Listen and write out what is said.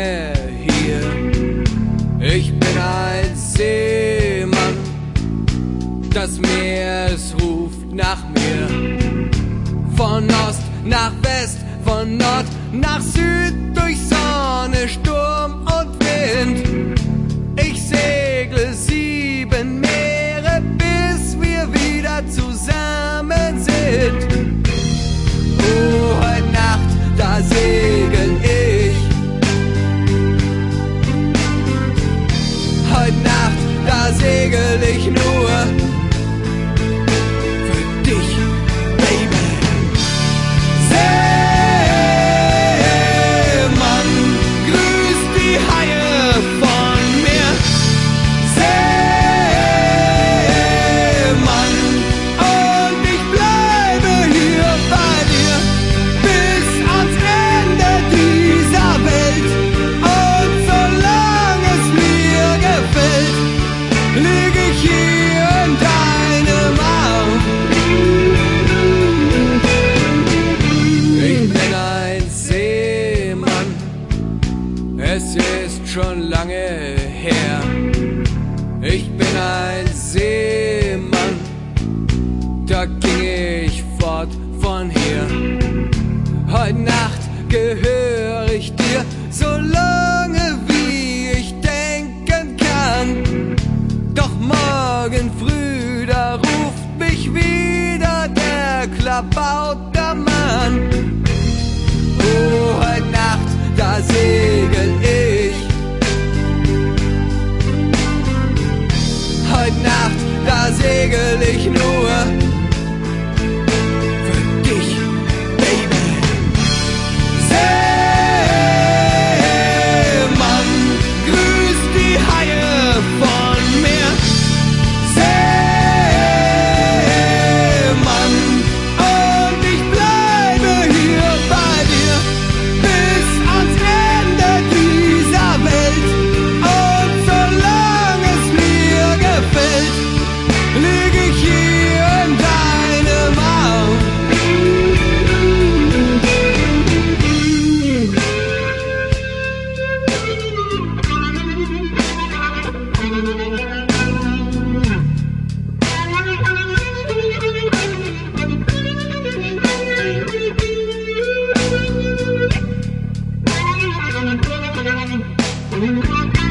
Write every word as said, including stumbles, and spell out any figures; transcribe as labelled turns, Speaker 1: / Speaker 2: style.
Speaker 1: lange hier. Ich bin ein Seemann, das Meer, es ruft nach mir. Von Ost nach West, von Nord nach Süd, durch Sonne, Sturm und Wind. Ich segle sieben Meere, bis wir wieder zusammen sind. Oh, heute Nacht, da segel ich. Heute Nacht, da segel ich nur für dich, Baby. Seemann, grüß die Haie von mir. Seemann, und ich bleibe hier bei dir bis ans Ende dieser Welt. Und solange es mir gefällt, lieg ich hier in deinem Arm. Ich bin ein Seemann, es ist schon lange her. Ich bin ein Seemann, da ging ich fort von hier. Heute Nacht gehöre ich dir, solange wie ich denken kann. Doch morgen früh, da ruft mich wieder der Klabautermann. Oh, heute Nacht, da segel ich. Heute Nacht, da segel ich nur für dich, Baby. Seemann, grüß die Haie von mir. Seemann, und ich bleibe hier bei dir bis ans Ende dieser Welt. Und solange es mir gefällt, lieg ich hier in deinem Arm.
Speaker 2: Thank you.